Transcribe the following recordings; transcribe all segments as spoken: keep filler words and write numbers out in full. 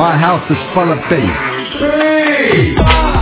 My house is full of bees. Bees!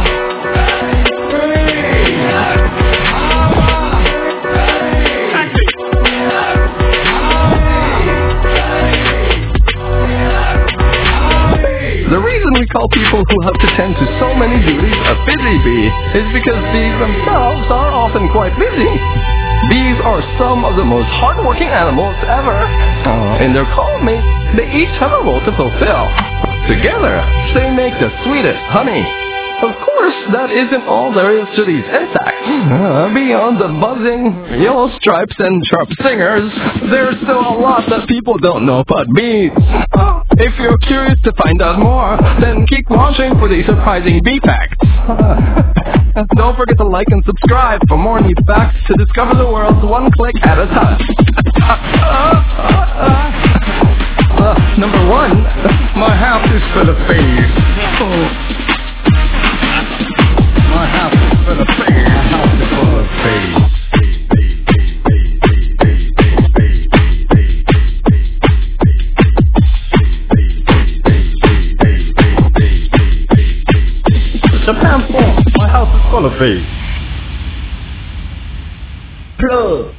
The reason we call people who have to tend to so many duties a busy bee is because bees themselves are often quite busy. Bees are some of the most hardworking animals ever. Uh, in their colony, they each have a role to fulfill. Together, they make the sweetest honey. Of course, that isn't all there is to these insects. Uh, beyond the buzzing, yellow stripes, and sharp stingers, there's still a lot that people don't know about bees. Uh, if you're curious to find out more, then keep watching for these surprising bee facts. Uh, don't forget to like and subscribe for more neat facts to discover the world one click at a time. Uh, uh, uh, uh, number one, my house is full of bees. Oh. My house is full of bees. My house is full of bees. Japan four. My house is full of bees. Plug.